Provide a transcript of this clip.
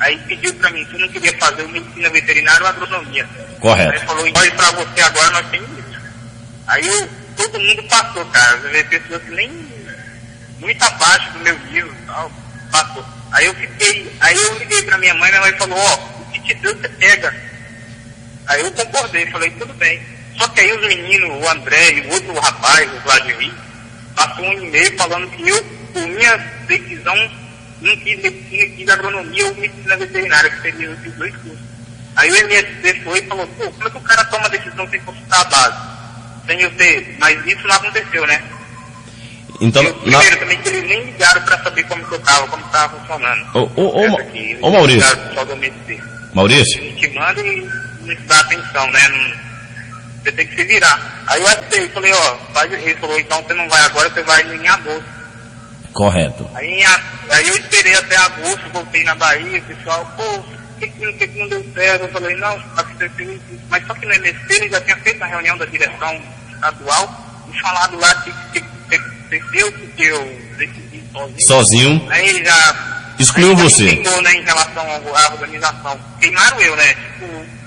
Aí pediu pra mim se eu não queria fazer medicina veterinária ou agronomia. Correto. Aí falou, olha, pra você agora nós temos isso. Aí todo mundo passou, cara. Eu vi pessoas que nem muito abaixo do meu nível e tal, passou. Aí eu liguei pra minha mãe falou, o que te deu, você pega. Aí eu concordei, falei, tudo bem. Só que aí os meninos, o André e o outro rapaz, o Vladimir, passou um e-mail falando que eu, por minha decisão, não quis medicina, quis agronomia ou medicina veterinária, que seriam esses dois cursos. Aí o MST foi e falou, como é que o cara toma a decisão sem consultar a base? Sem eu ter, mas isso não aconteceu, né? Então, primeiro também que eles nem ligaram pra saber como que eu tava, como tava funcionando. Ô Maurício. Só do MST. Maurício? A gente manda e não se dá atenção, né? Você tem que se virar. Aí eu aceitei, falei, ele falou, então você não vai agora, você vai em agosto. Correto. Aí eu esperei até agosto, voltei na Bahia, o pessoal, por que não deu certo? Eu falei, não, aconteceu isso. Mas só que no MST ele já tinha feito a reunião da direção estadual e falado lá que aconteceu porque eu decidi sozinho. Aí ele já excluiu você. Não, né, em relação à organização. Queimaram eu, né? Tipo,